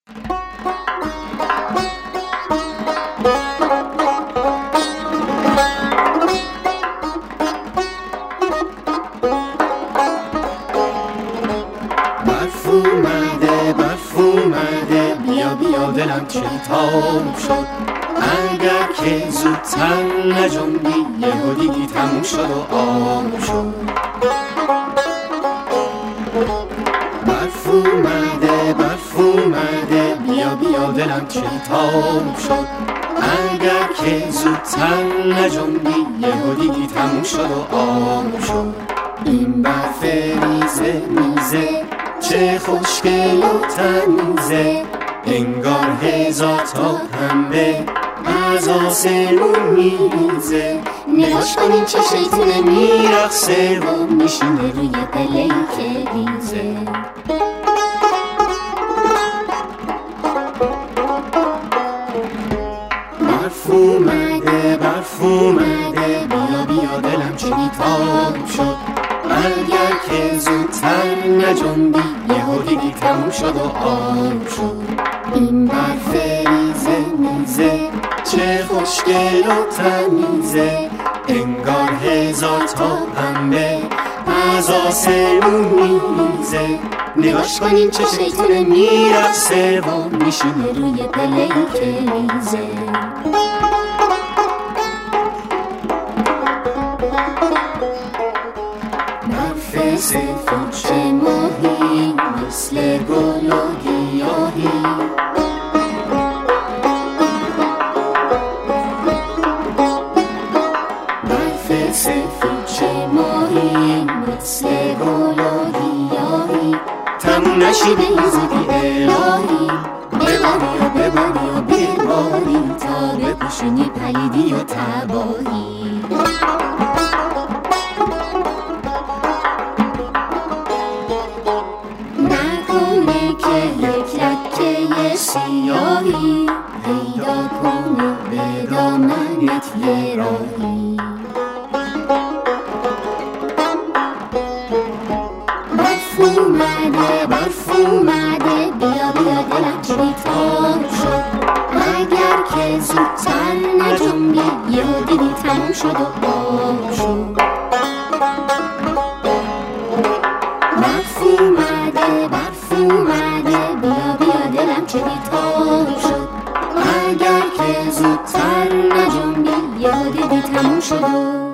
برف اومده بیا بیا دلم چتاب شد. اگر که زودتر نجنبی یهو دیدی تموم شد و آب شد. برف اومده بیا بیا دلم چتاب شد. اگر که زودتر نجنبی یهو دیدی تموم شد و آب شد. این برف ریزه میزه چه خوشگل و تمیزه، انگار هزار تا پنبه از آسمون میریزه. نگاش کنین چه شیطونه میرقصه و میشینه روی پله‌ای که ریزه. برف اومده بیا بیا دلم چه بیتاب شد. اگر که زودتر نجنبی یهو دیدی تموم شد و آب شد. این برف ریزه میزه چه خوشگل و تمیزه، انگار هزار تا پنبه از آسمون میریزه. نگاش کنین چه شیطونه میرقصه و میشینه روی پله‌ای که ریزه. برف سفید چه ماهی مثل گل و گیاهی. برف سفید چه ماهی مثل گل و گیاهی. تموم نشیده زودی الهی، بباری و بباری و بباری تا بپوشونی پلیدی و تباهی. یک لکه سیاهی پیدا کنه به دامنت یه راهی. برف اومده بیا بیا دلم چه بیتاب شد. اگر که زودتر نجنبی یهو دیدی تموم شد و آب شد. برف اومده بیا بیا دلم چه بیتاب شد. اگر که زودتر نجنبی یهو دیدی تموم شد.